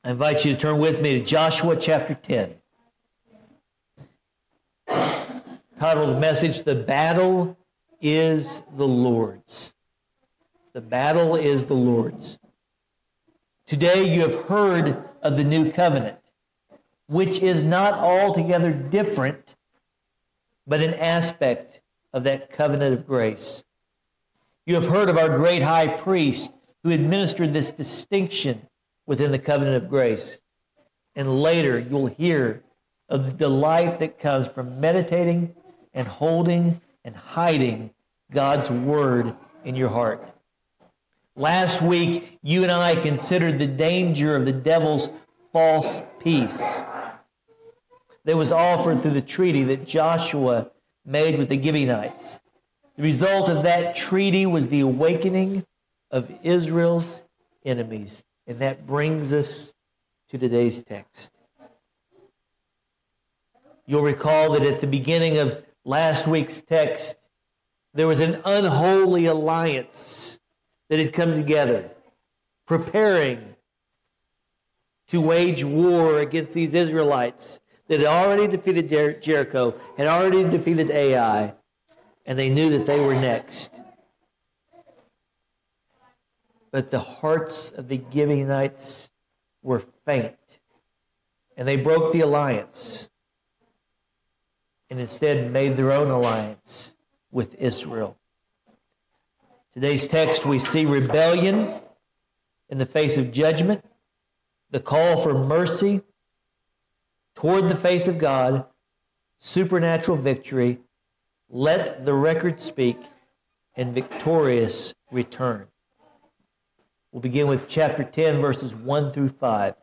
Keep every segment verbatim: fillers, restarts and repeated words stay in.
I invite you to turn with me to Joshua chapter ten. Title of the message, The Battle is the Lord's. The battle is the Lord's. Today you have heard of the new covenant, which is not altogether different, but an aspect of that covenant of grace. You have heard of our great high priest who administered this distinction within the covenant of grace. And later you'll hear of the delight that comes from meditating and holding and hiding God's word in your heart. Last week, you and I considered the danger of the devil's false peace that was offered through the treaty that Joshua made with the Gibeonites. The result of that treaty was the awakening of Israel's enemies. And that brings us to today's text. You'll recall that at the beginning of last week's text, there was an unholy alliance that had come together, preparing to wage war against these Israelites that had already defeated Jer- Jericho, had already defeated Ai, and they knew that they were next. But the hearts of the Gibeonites were faint, and they broke the alliance and instead made their own alliance with Israel. Today's text, we see rebellion in the face of judgment, the call for mercy toward the face of God, supernatural victory, let the record speak, and victorious return. We'll begin with chapter ten, verses one through five.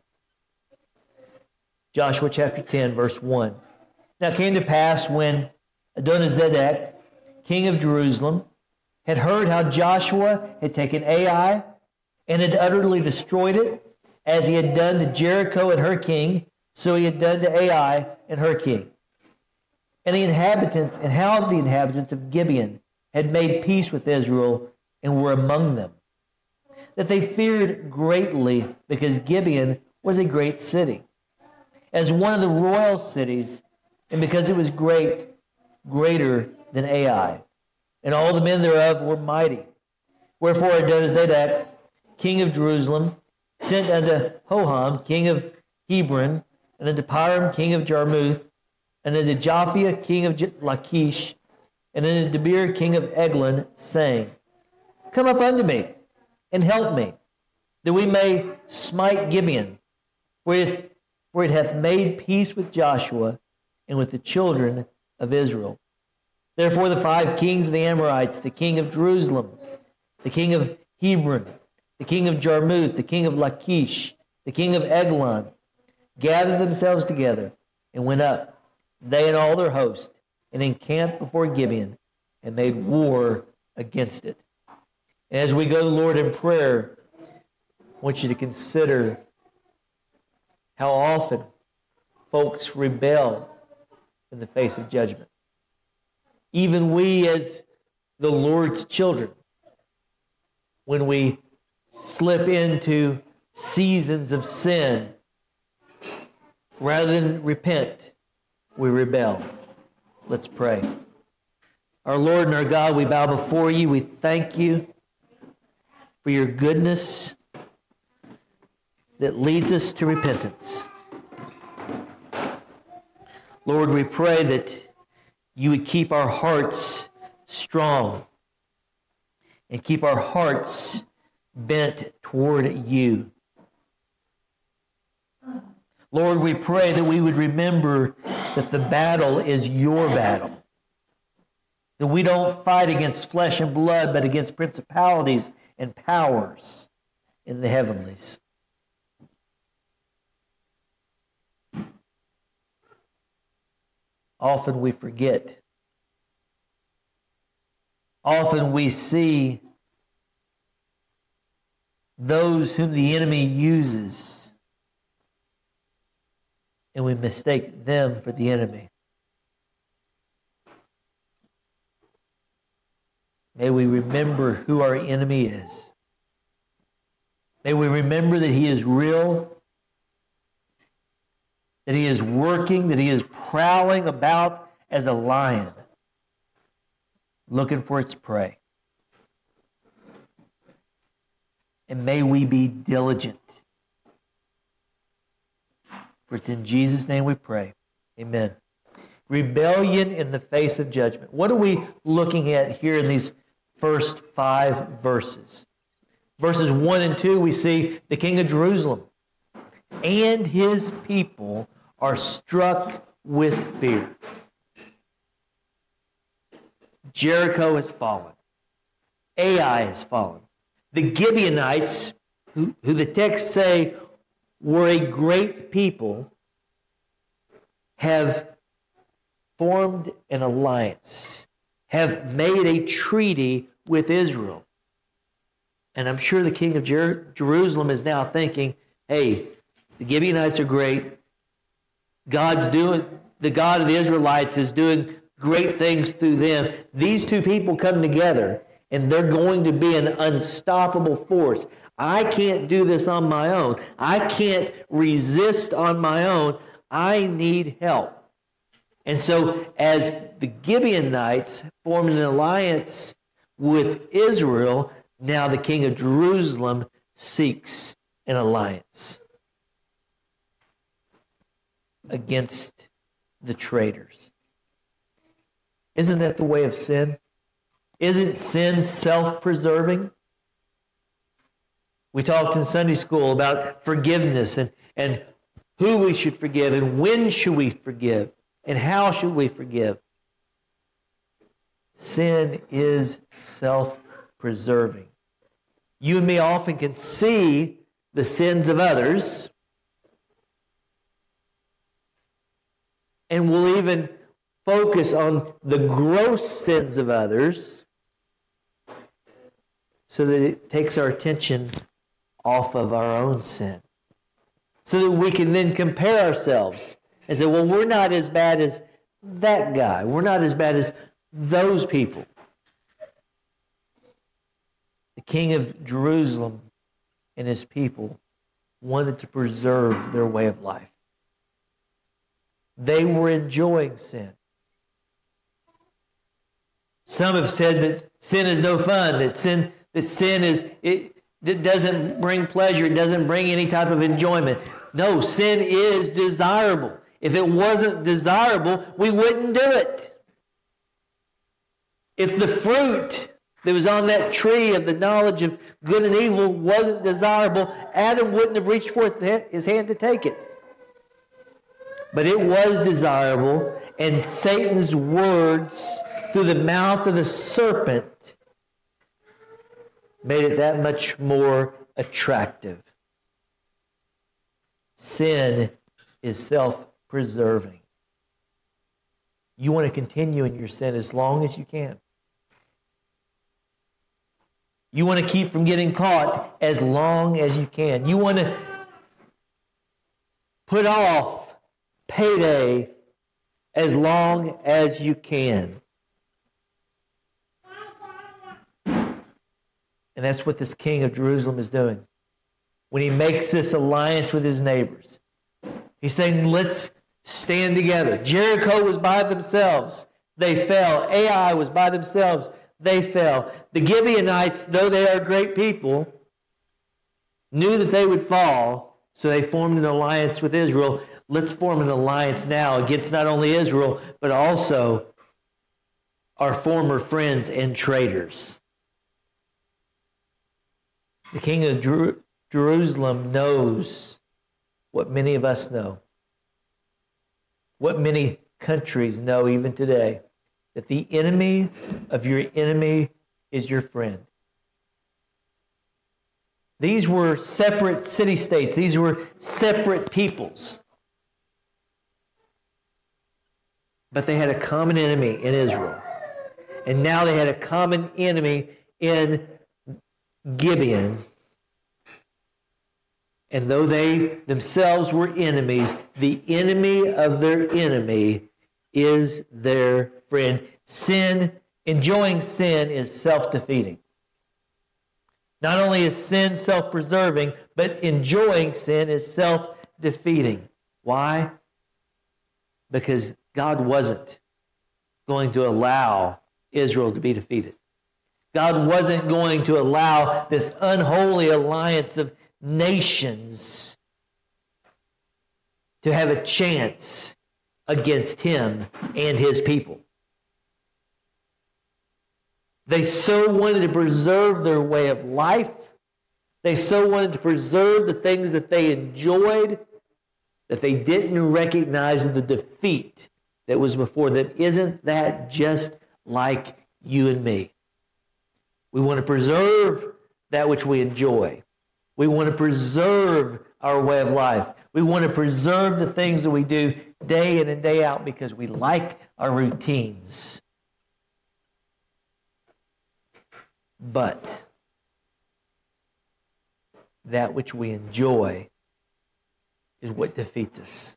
Joshua chapter ten, verse one. Now it came to pass when Adonizedek, king of Jerusalem, had heard how Joshua had taken Ai and had utterly destroyed it, as he had done to Jericho and her king, so he had done to Ai and her king. And the inhabitants, and how the inhabitants of Gibeon had made peace with Israel and were among them, that they feared greatly because Gibeon was a great city, as one of the royal cities, and because it was great, greater than Ai. And all the men thereof were mighty. Wherefore Adonizedek, king of Jerusalem, sent unto Hoham, king of Hebron, and unto Piram, king of Jarmuth, and unto Japhia, king of Lachish, and unto Debir, king of Eglon, saying, Come up unto me, and help me, that we may smite Gibeon, for it, for it hath made peace with Joshua and with the children of Israel. Therefore the five kings of the Amorites, the king of Jerusalem, the king of Hebron, the king of Jarmuth, the king of Lachish, the king of Eglon, gathered themselves together and went up, they and all their host, and encamped before Gibeon, and made war against it. And as we go to the Lord in prayer, I want you to consider how often folks rebel in the face of judgment. Even we as the Lord's children, when we slip into seasons of sin, rather than repent, we rebel. Let's pray. Our Lord and our God, we bow before you. We thank you for your goodness that leads us to repentance. Lord, we pray that you would keep our hearts strong and keep our hearts bent toward you. Lord, we pray that we would remember that the battle is your battle, that we don't fight against flesh and blood, but against principalities and powers in the heavenlies. Often we forget. Often we see those whom the enemy uses, and we mistake them for the enemy. May we remember who our enemy is. May we remember that he is real that he is working, that he is prowling about as a lion, looking for its prey. And may we be diligent. For it's in Jesus' name we pray. Amen. Rebellion in the face of judgment. What are we looking at here in these first five verses? Verses one and two, we see the king of Jerusalem and his people are struck with fear. Jericho has fallen. Ai has fallen. The Gibeonites, who, who the texts say were a great people, have formed an alliance, have made a treaty with Israel. And I'm sure the king of Jer- Jerusalem is now thinking, hey, the Gibeonites are great. God's doing, the God of the Israelites is doing great things through them. These two people come together, and they're going to be an unstoppable force. I can't do this on my own. I can't resist on my own. I need help. And so as the Gibeonites formed an alliance with Israel, now the king of Jerusalem seeks an alliance against the traitors. Isn't that the way of sin? Isn't sin self-preserving? We talked in Sunday school about forgiveness and, and who we should forgive and when should we forgive and how should we forgive. Sin is self-preserving. You and me often can see the sins of others, and we'll even focus on the gross sins of others so that it takes our attention off of our own sin. So that we can then compare ourselves and say, well, we're not as bad as that guy. We're not as bad as those people. The king of Jerusalem and his people wanted to preserve their way of life. They were enjoying sin. Some have said that sin is no fun, that sin, that sin is, it, it doesn't bring pleasure, it doesn't bring any type of enjoyment. No, sin is desirable. If it wasn't desirable, we wouldn't do it. If the fruit that was on that tree of the knowledge of good and evil wasn't desirable, Adam wouldn't have reached forth his hand to take it. But it was desirable, and Satan's words through the mouth of the serpent made it that much more attractive. Sin is self-preserving. You want to continue in your sin as long as you can. You want to keep from getting caught as long as you can. You want to put off payday as long as you can. And that's what this king of Jerusalem is doing. When he makes this alliance with his neighbors, he's saying, let's stand together. Jericho was by themselves. They fell. Ai was by themselves. They fell. The Gibeonites, though they are great people, knew that they would fall, so they formed an alliance with Israel. Let's form an alliance now against not only Israel, but also our former friends and traitors. The king of Jer- Jerusalem knows what many of us know, what many countries know even today, that the enemy of your enemy is your friend. These were separate city-states. These were separate peoples. But they had a common enemy in Israel. And now they had a common enemy in Gibeon. And though they themselves were enemies, the enemy of their enemy is their friend. Sin, enjoying sin is self-defeating. Not only is sin self-preserving, but enjoying sin is self-defeating. Why? because God wasn't going to allow Israel to be defeated. God wasn't going to allow this unholy alliance of nations to have a chance against him and his people. They so wanted to preserve their way of life. They so wanted to preserve the things that they enjoyed that they didn't recognize the defeat that was before them. Isn't that just like you and me? We want to preserve that which we enjoy. We want to preserve our way of life. We want to preserve the things that we do day in and day out because we like our routines. But that which we enjoy is what defeats us.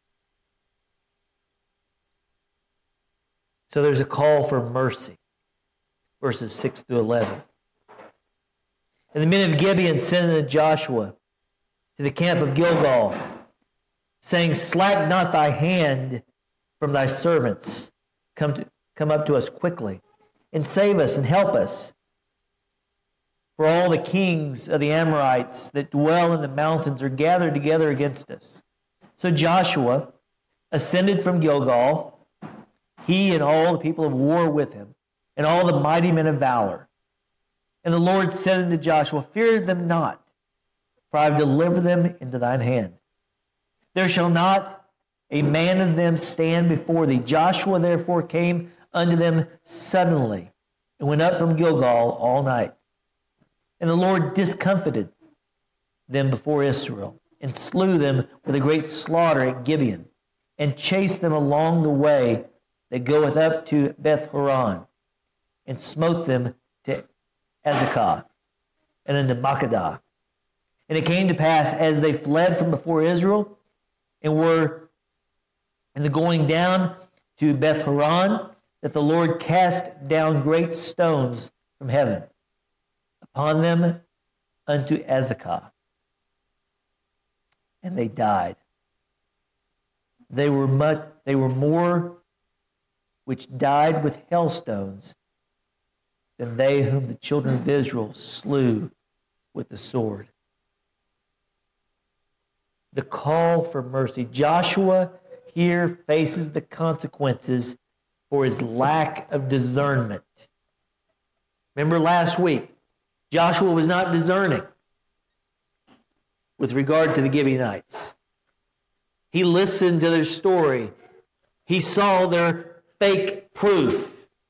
So there's a call for mercy, verses six through eleven. And the men of Gibeon sent unto Joshua to the camp of Gilgal, saying, Slack not thy hand from thy servants. Come, to, come up to us quickly, and save us, and help us. For all the kings of the Amorites that dwell in the mountains are gathered together against us. So Joshua ascended from Gilgal, he and all the people of war with him, and all the mighty men of valor. And the Lord said unto Joshua, Fear them not, for I have delivered them into thine hand. There shall not a man of them stand before thee. Joshua therefore came unto them suddenly, and went up from Gilgal all night. And the Lord discomfited them before Israel, and slew them with a great slaughter at Gibeon, and chased them along the way that goeth up to Beth Horon, and smote them to Azekah, and unto Makkedah. And it came to pass, as they fled from before Israel, and were in the going down to Beth Horon, that the Lord cast down great stones from heaven upon them unto Azekah, and they died. They were much, they were more which died with hailstones than they whom the children of Israel slew with the sword. The call for mercy. Joshua here faces the consequences for his lack of discernment. Remember last week, Joshua was not discerning with regard to the Gibeonites. He listened to their story. He saw their fake proof.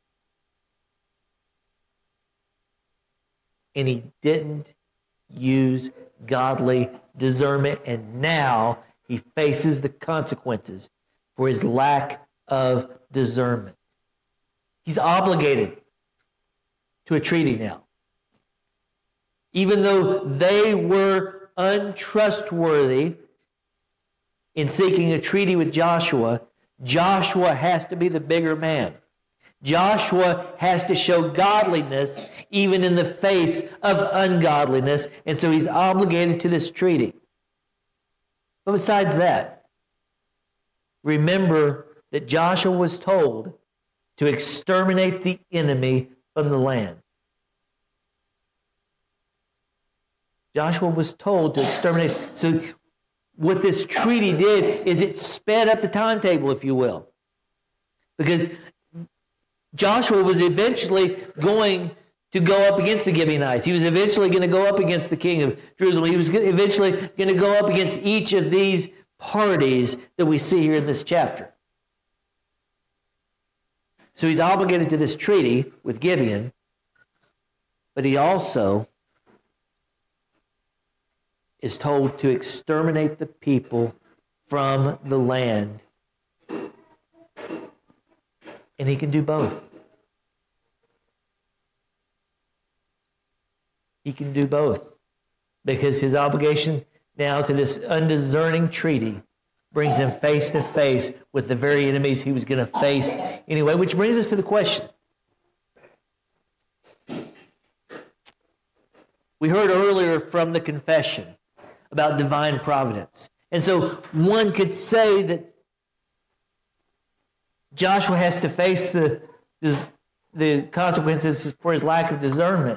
And he didn't use godly discernment, and now he faces the consequences for his lack of discernment. He's obligated to a treaty now. Even though they were untrustworthy in seeking a treaty with Joshua, Joshua has to be the bigger man. Joshua has to show godliness even in the face of ungodliness, and so he's obligated to this treaty. But besides that, remember that Joshua was told to exterminate the enemy from the land. Joshua was told to exterminate. So what this treaty did is it sped up the timetable, if you will. Because Joshua was eventually going to go up against the Gibeonites. He was eventually going to go up against the king of Jerusalem. He was eventually going to go up against each of these parties that we see here in this chapter. So he's obligated to this treaty with Gibeon, but he also is told to exterminate the people from the land. And he can do both. He can do both because his obligation now to this undiscerning treaty brings him face to face with the very enemies he was going to face anyway, which brings us to the question. We heard earlier from the confession about divine providence. And so one could say that Joshua has to face the, the consequences for his lack of discernment.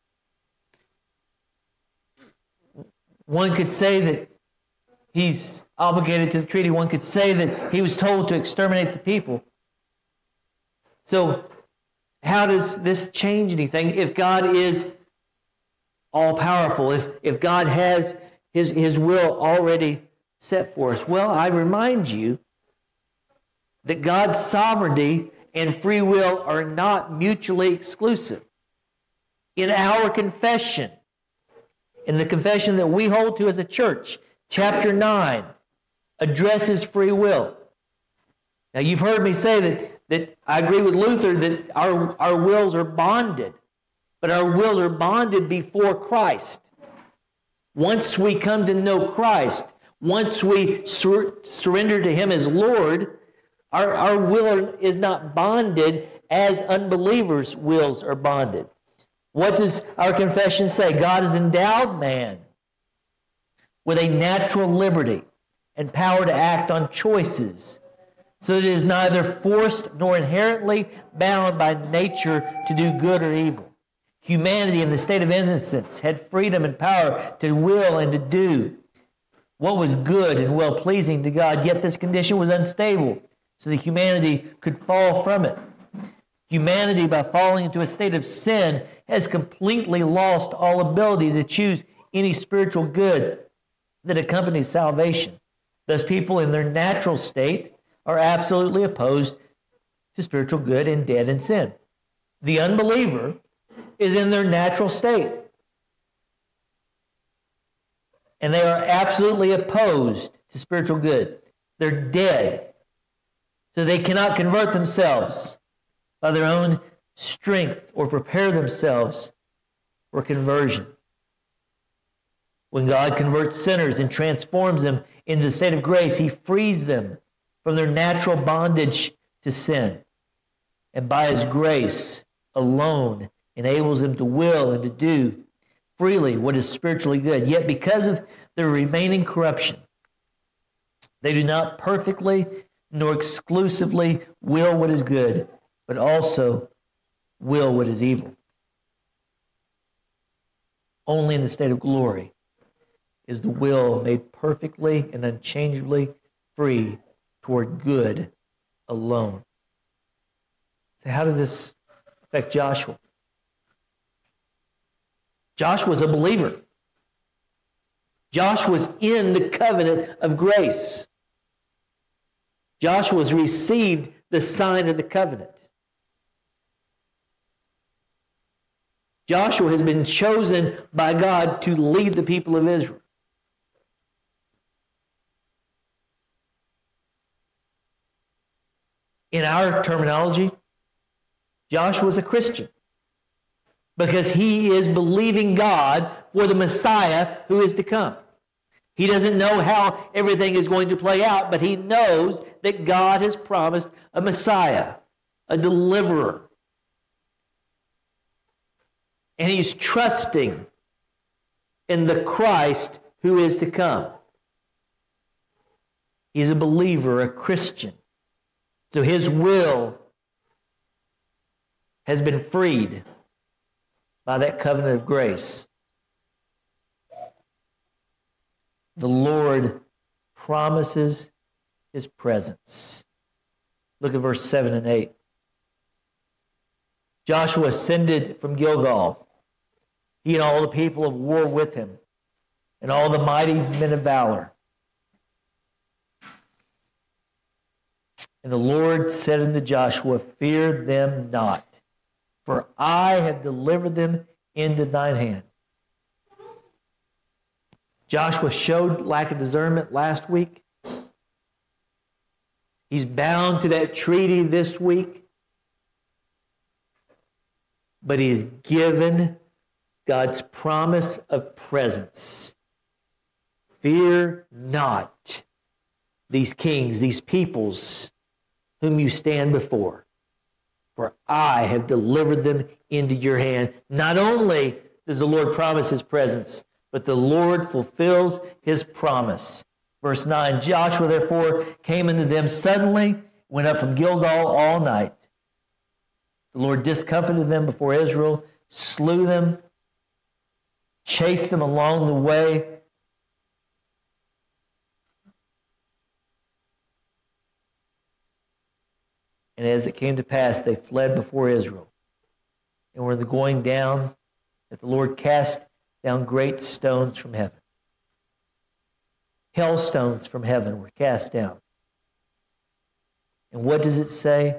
One could say that he's obligated to the treaty. One could say that he was told to exterminate the people. So how does this change anything if God is all-powerful, if, if God has his, his will already set for us? Well, I remind you that God's sovereignty and free will are not mutually exclusive. In our confession, in the confession that we hold to as a church, chapter nine addresses free will. Now, you've heard me say that, that I agree with Luther that our, our wills are bonded, but our wills are bonded before Christ. Once we come to know Christ, once we sur- surrender to Him as Lord, our, our will is not bonded as unbelievers' wills are bonded. What does our confession say? God has endowed man with a natural liberty and power to act on choices, so that it is neither forced nor inherently bound by nature to do good or evil. Humanity in the state of innocence had freedom and power to will and to do what was good and well-pleasing to God, yet this condition was unstable, so that humanity could fall from it. Humanity, by falling into a state of sin, has completely lost all ability to choose any spiritual good that accompanies salvation. Thus, people in their natural state are absolutely opposed to spiritual good and dead in sin. The unbeliever is in their natural state, and they are absolutely opposed to spiritual good. They're dead, so they cannot convert themselves by their own strength or prepare themselves for conversion. When God converts sinners and transforms them into the state of grace, He frees them from their natural bondage to sin, and by His grace alone enables them to will and to do freely what is spiritually good. Yet because of their remaining corruption, they do not perfectly nor exclusively will what is good, but also will what is evil. Only in the state of glory is the will made perfectly and unchangeably free toward good alone. So how does this affect Joshua? Joshua's a believer. Joshua's in the covenant of grace. Joshua's received the sign of the covenant. Joshua has been chosen by God to lead the people of Israel. In our terminology, Joshua is a Christian because he is believing God for the Messiah who is to come. He doesn't know how everything is going to play out, but he knows that God has promised a Messiah, a deliverer. And he's trusting in the Christ who is to come. He's a believer, a Christian. So his will has been freed by that covenant of grace. The Lord promises His presence. Look at verse seven and eight. Joshua ascended from Gilgal, he and all the people of war with him, and all the mighty men of valor. And the Lord said unto Joshua, fear them not, for I have delivered them into thine hand. Joshua showed lack of discernment last week. He's bound to that treaty this week. But he is given God's promise of presence. Fear not these kings, these peoples whom you stand before, for I have delivered them into your hand. Not only does the Lord promise His presence, but the Lord fulfills His promise. Verse nine, Joshua therefore came unto them suddenly went up from Gilgal all night. The Lord discomfited them before Israel, slew them, chased them along the way. And as it came to pass, they fled before Israel, and were going down, that the Lord cast down great stones from heaven. Hailstones from heaven were cast down. And what does it say?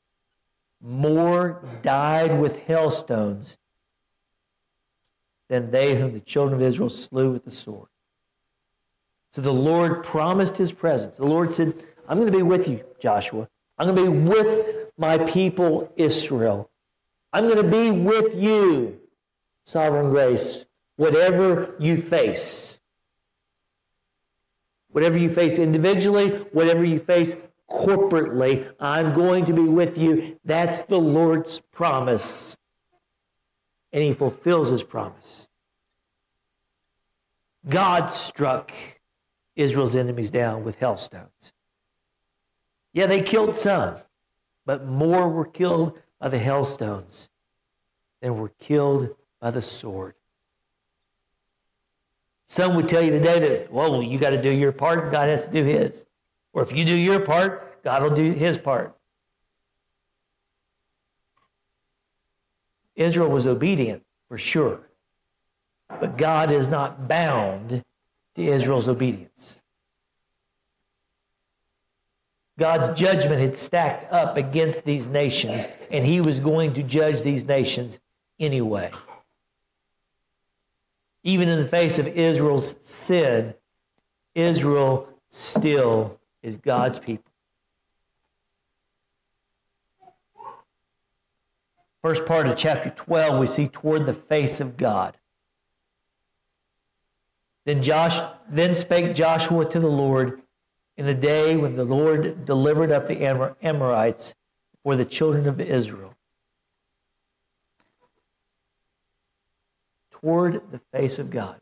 More died with hailstones than they whom the children of Israel slew with the sword. So the Lord promised his presence. The Lord said, I'm going to be with you, Joshua. I'm going to be with my people, Israel. I'm going to be with you, Sovereign Grace, whatever you face. Whatever you face individually, whatever you face corporately, I'm going to be with you. That's the Lord's promise. And he fulfills his promise. God struck Israel's enemies down with hailstones. Yeah, they killed some, but more were killed by the hailstones than were killed by the sword. Some would tell you today that, well, you got to do your part, God has to do his. Or if you do your part, God will do his part. Israel was obedient, for sure. But God is not bound to Israel's obedience. God's judgment had stacked up against these nations, and he was going to judge these nations anyway. Even in the face of Israel's sin, Israel still is God's people. First part of chapter twelve, we see toward the face of God. Then Josh, then spake Joshua to the Lord in the day when the Lord delivered up the Amorites for the children of Israel. Toward the face of God.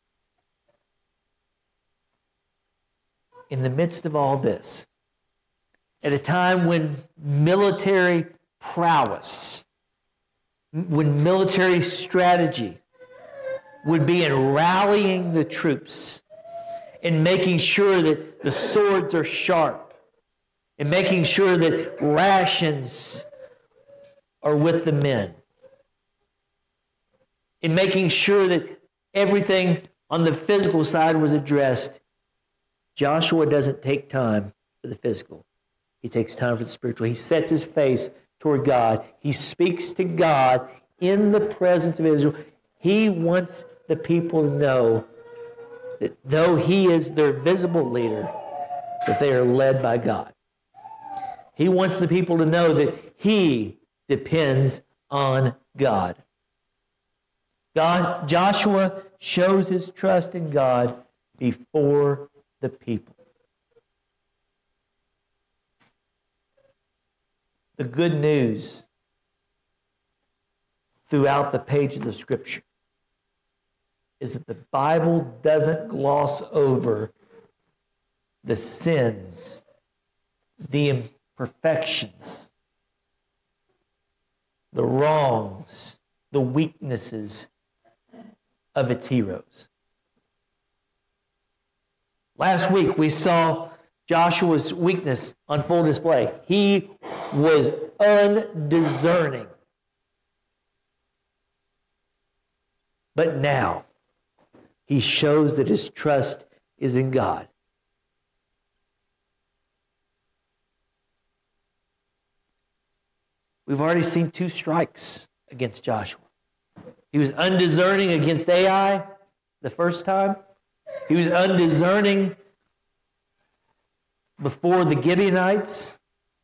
In the midst of all this, at a time when military prowess, when military strategy would be in rallying the troops and making sure that the swords are sharp and making sure that rations are with the men and making sure that everything on the physical side was addressed, Joshua doesn't take time for the physical. He takes time for the spiritual. He sets his face toward God. He speaks to God in the presence of Israel. He wants the people to know that though he is their visible leader, that they are led by God. He wants the people to know that he depends on God. God, Joshua shows his trust in God before the people. The good news throughout the pages of Scripture is that the Bible doesn't gloss over the sins, the imperfections, the wrongs, the weaknesses of its heroes. Last week we saw Joshua's weakness on full display. He was undiscerning. But now he shows that his trust is in God. We've already seen two strikes against Joshua. He was undiscerning against Ai the first time. He was undiscerning before the Gibeonites.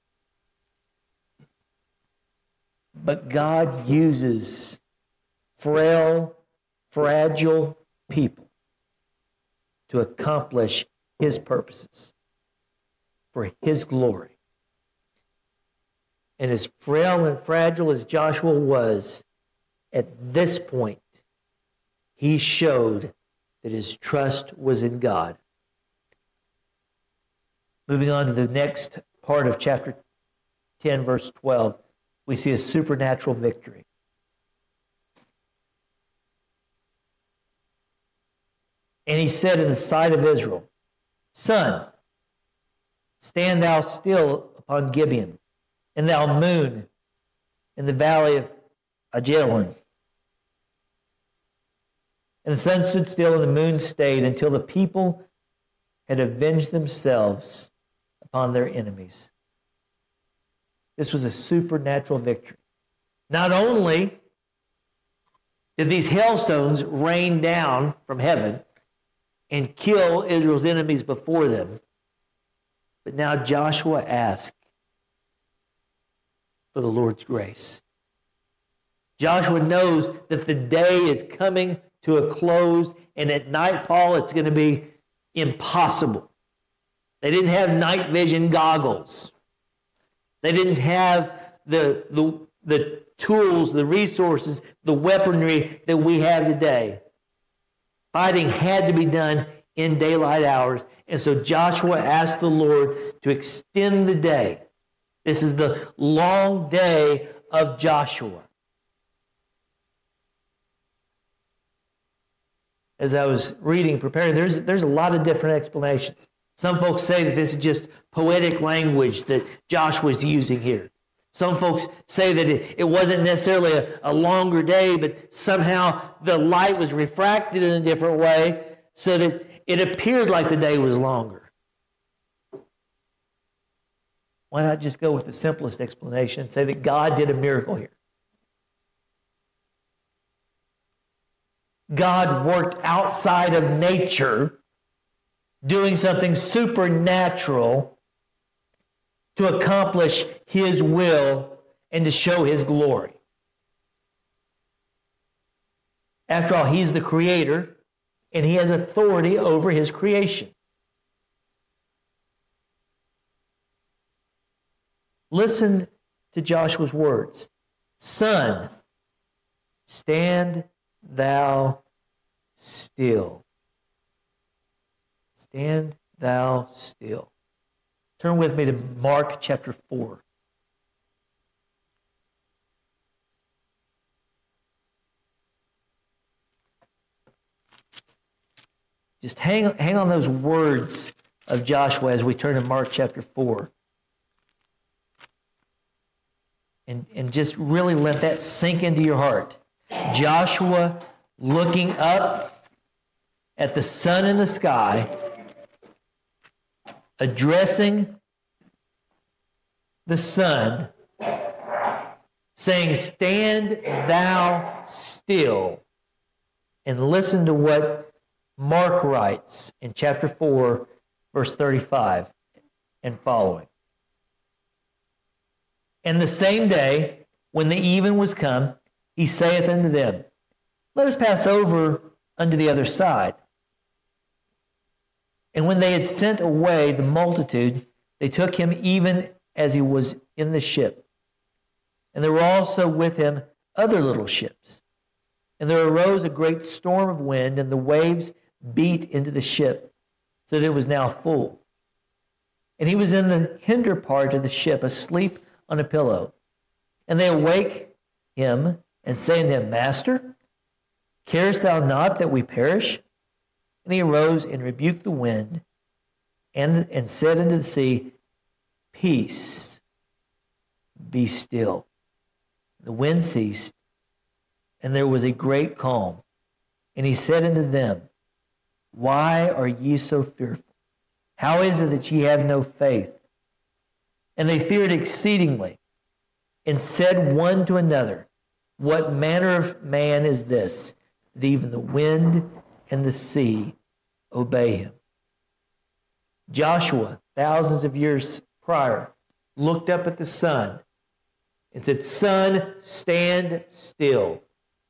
But God uses frail, fragile people to accomplish his purposes for his glory. And as frail and fragile as Joshua was, at this point, he showed that his trust was in God. Moving on to the next part of chapter ten, verse twelve, we see a supernatural victory. And he said in the sight of Israel, Sun, stand thou still upon Gibeon, and thou moon in the valley of Ajalon. And the sun stood still and the moon stayed until the people had avenged themselves upon their enemies. This was a supernatural victory. Not only did these hailstones rain down from heaven and kill Israel's enemies before them, but now Joshua asked for the Lord's grace. Joshua knows that the day is coming to a close, and at nightfall it's going to be impossible. They didn't have night vision goggles. They didn't have the, the, the tools, the resources, the weaponry that we have today. Fighting had to be done in daylight hours, and so Joshua asked the Lord to extend the day. This is the long day of Joshua. As I was reading, preparing, there's, there's a lot of different explanations. Some folks say that this is just poetic language that Joshua is using here. Some folks say that it, it wasn't necessarily a, a longer day, but somehow the light was refracted in a different way so that it appeared like the day was longer. Why not just go with the simplest explanation and say that God did a miracle here? God worked outside of nature, doing something supernatural to accomplish His will and to show His glory. After all, He's the Creator, and He has authority over His creation. Listen to Joshua's words. Sun, stand thou still. Stand thou still. Turn with me to Mark chapter four. Just hang, hang on those words of Joshua as we turn to Mark chapter four. And, and just really let that sink into your heart. Joshua looking up at the sun in the sky, addressing the sun, saying, stand thou still. And listen to what Mark writes in chapter four, verse thirty-five and following. And the same day, when the even was come, he saith unto them, let us pass over unto the other side. And when they had sent away the multitude, they took him even as he was in the ship. And there were also with him other little ships. And there arose a great storm of wind, and the waves beat into the ship, so that it was now full. And he was in the hinder part of the ship, asleep on a pillow. And they awake him, and say unto him, Master, carest thou not that we perish? And he arose and rebuked the wind, and, and said unto the sea, Peace, be still. The wind ceased, and there was a great calm. And he said unto them, Why are ye so fearful? How is it that ye have no faith? And they feared exceedingly, and said one to another, What manner of man is this, that even the wind and the sea obey him? Joshua, thousands of years prior, looked up at the sun and said, Sun, stand still.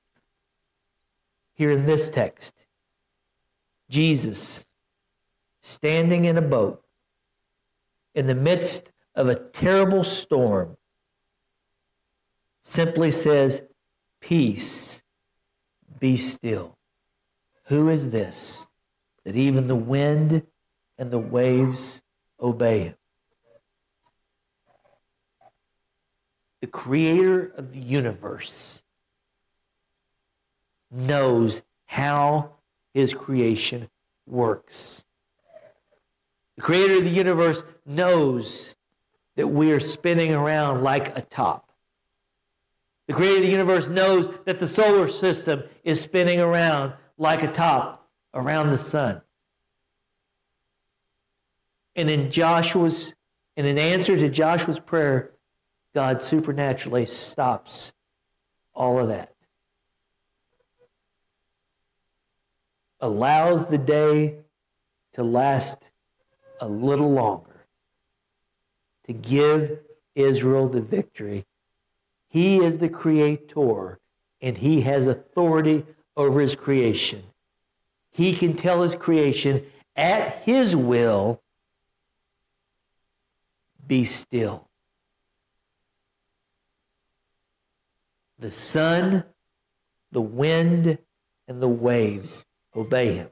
Here in this text, Jesus, standing in a boat in the midst of a terrible storm, simply says, Peace, be still. Who is this, that even the wind and the waves obey him? the creator of the universe, knows how his creation works. The creator of the universe knows that we are spinning around like a top. The creator of the universe knows that the solar system is spinning around like a top around the sun. And in Joshua's, and in answer to Joshua's prayer, God supernaturally stops all of that. Allows the day to last a little longer, to give Israel the victory. He is the creator, and he has authority over his creation. He can tell his creation at his will, be still. The sun, the wind, and the waves obey him.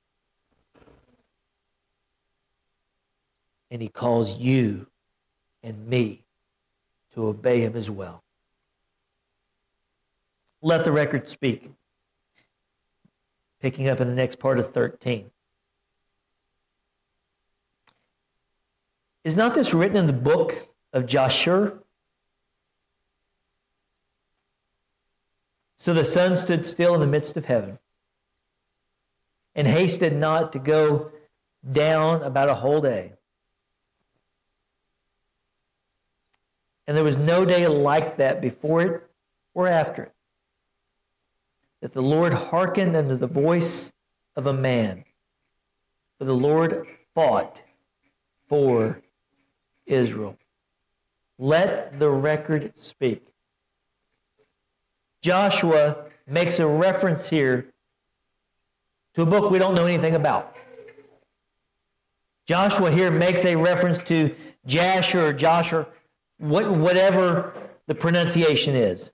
And he calls you and me to obey him as well. Let the record speak. Picking up in the next part of thirteen. Is not this written in the book of Jasher? So the sun stood still in the midst of heaven, and hasted not to go down about a whole day. And there was no day like that before it or after it, that the Lord hearkened unto the voice of a man. For the Lord fought for Israel. Let the record speak. Joshua makes a reference here to a book we don't know anything about. Joshua here makes a reference to Jasher or Joshua, whatever the pronunciation is.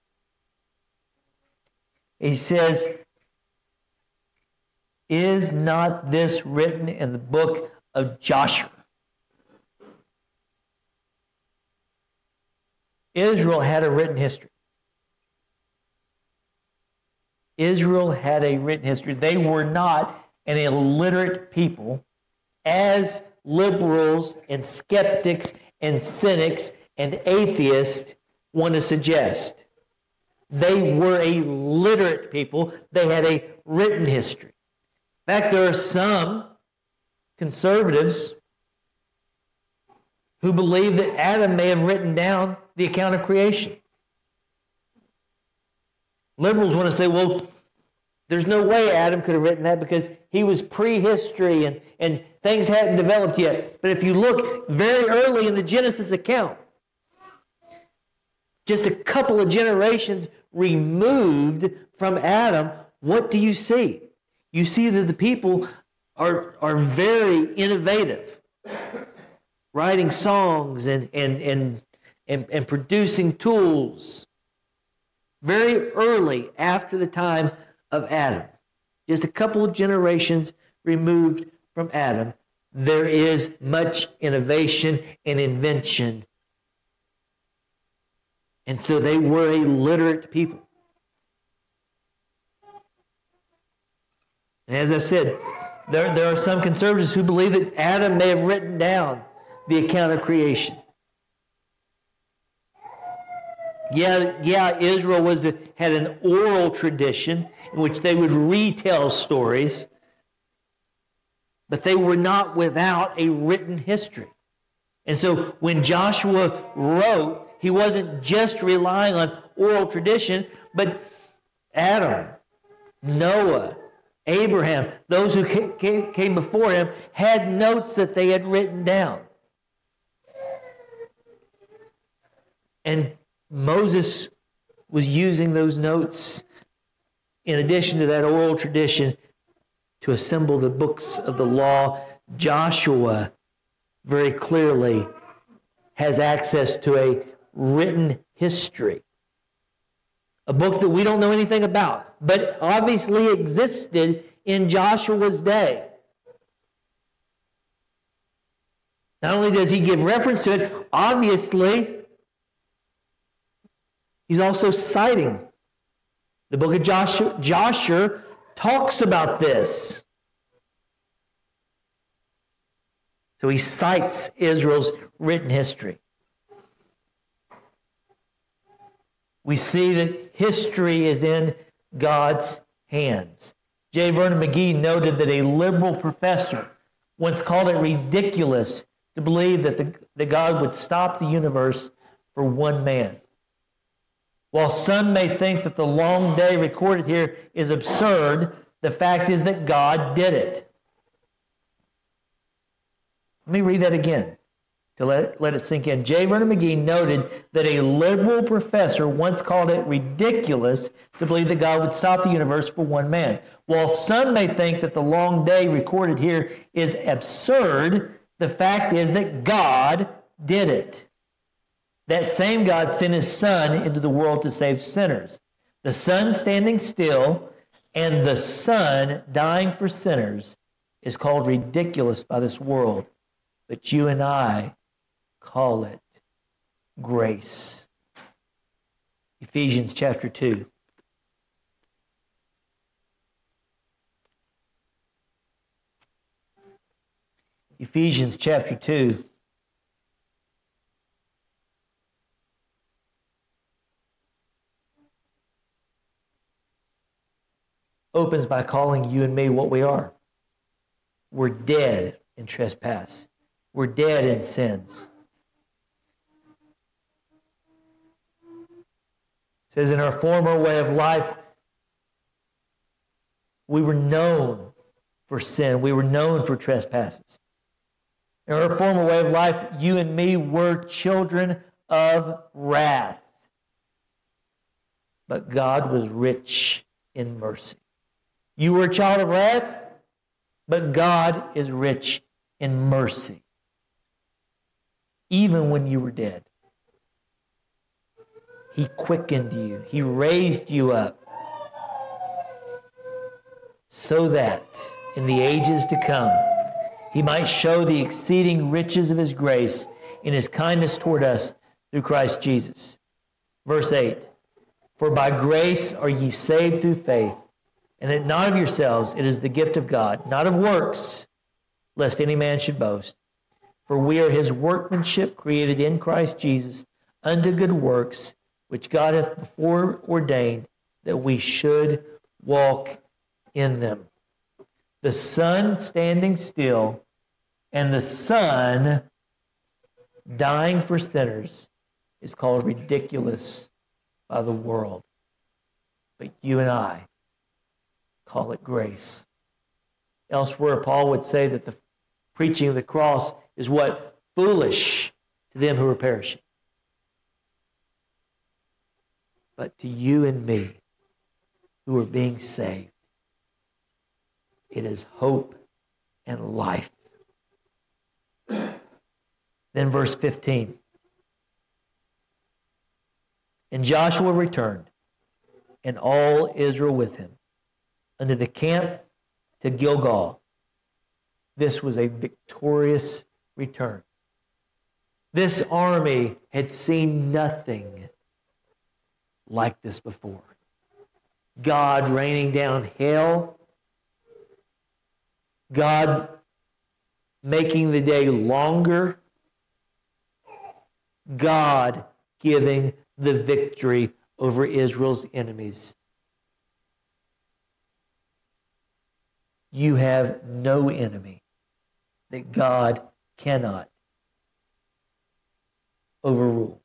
He says, is not this written in the book of Joshua? Israel had a written history. Israel had a written history. They were not an illiterate people, as liberals and skeptics and cynics and atheists want to suggest. They were a literate people. They had a written history. In fact, there are some conservatives who believe that Adam may have written down the account of creation. Liberals want to say, well, there's no way Adam could have written that because he was prehistory and, and things hadn't developed yet. But if you look very early in the Genesis account, just a couple of generations removed from Adam, what do you see? You see that the people are, are very innovative, writing songs and, and, and, and, and producing tools very early after the time of Adam. Just a couple of generations removed from Adam, there is much innovation and invention. And so they were a literate people. And as I said, there, there are some conservatives who believe that Adam may have written down the account of creation. Yeah, yeah, Israel was a, had an oral tradition in which they would retell stories, but they were not without a written history. And so when Joshua wrote, he wasn't just relying on oral tradition, but Adam, Noah, Abraham, those who came before him, had notes that they had written down. And Moses was using those notes, in addition to that oral tradition, to assemble the books of the law. Joshua very clearly has access to a written history, a book that we don't know anything about, but obviously existed in Joshua's day. Not only does he give reference to it, obviously He's also citing. The book of Joshua, Joshua talks about this. So he cites Israel's written history. We see that history is in God's hands. J. Vernon McGee noted that a liberal professor once called it ridiculous to believe that, the, that God would stop the universe for one man. While some may think that the long day recorded here is absurd, the fact is that God did it. Let me read that again to let, let it sink in. J. Vernon McGee noted that a liberal professor once called it ridiculous to believe that God would stop the universe for one man. While some may think that the long day recorded here is absurd, the fact is that God did it. That same God sent his Son into the world to save sinners. The Son standing still and the Son dying for sinners is called ridiculous by this world. But you and I call it grace. Ephesians chapter two. Ephesians chapter two. Opens by calling you and me what we are. We're dead in trespass. We're dead in sins. It says, in our former way of life, we were known for sin. We were known for trespasses. In our former way of life, you and me were children of wrath. But God was rich in mercy. You were a child of wrath, but God is rich in mercy. Even when you were dead, he quickened you. He raised you up so that in the ages to come, he might show the exceeding riches of his grace in his kindness toward us through Christ Jesus. Verse eight, for by grace are ye saved through faith, and that not of yourselves, it is the gift of God, not of works, lest any man should boast. For we are his workmanship, created in Christ Jesus, unto good works, which God hath before ordained that we should walk in them. The sun standing still and the Son dying for sinners is called ridiculous by the world. But you and I call it grace. Elsewhere, Paul would say that the preaching of the cross is what? Foolish to them who are perishing. But to you and me who are being saved, it is hope and life. Then verse fifteen. And Joshua returned, and all Israel with him, unto the camp to Gilgal. This was a victorious return. This army had seen nothing like this before. God raining down hail, God making the day longer, God giving the victory over Israel's enemies. You have no enemy that God cannot overrule.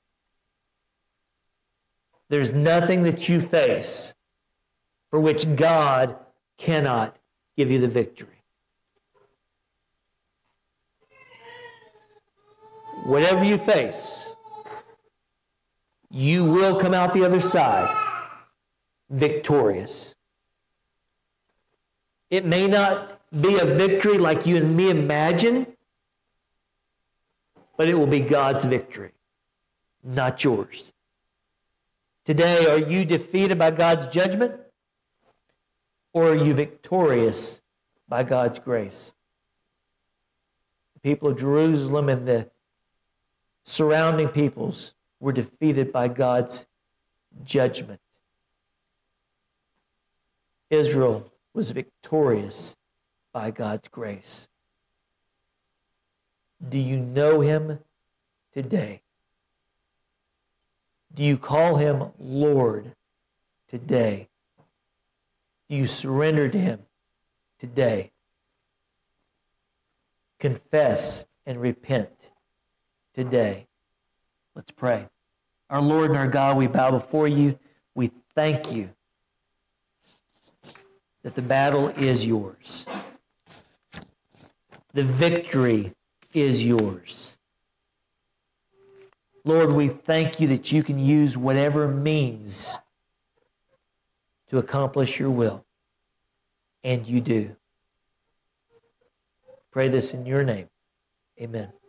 There's nothing that you face for which God cannot give you the victory. Whatever you face, you will come out the other side victorious. It may not be a victory like you and me imagine, but it will be God's victory, not yours. Today, are you defeated by God's judgment, or are you victorious by God's grace? The people of Jerusalem and the surrounding peoples were defeated by God's judgment. Israel was victorious by God's grace. Do you know him today? Do you call him Lord today? Do you surrender to him today? Confess and repent today. Let's pray. Our Lord and our God, we bow before you. We thank you that the battle is yours. The victory is yours. Lord, we thank you that you can use whatever means to accomplish your will. And you do. Pray this in your name. Amen.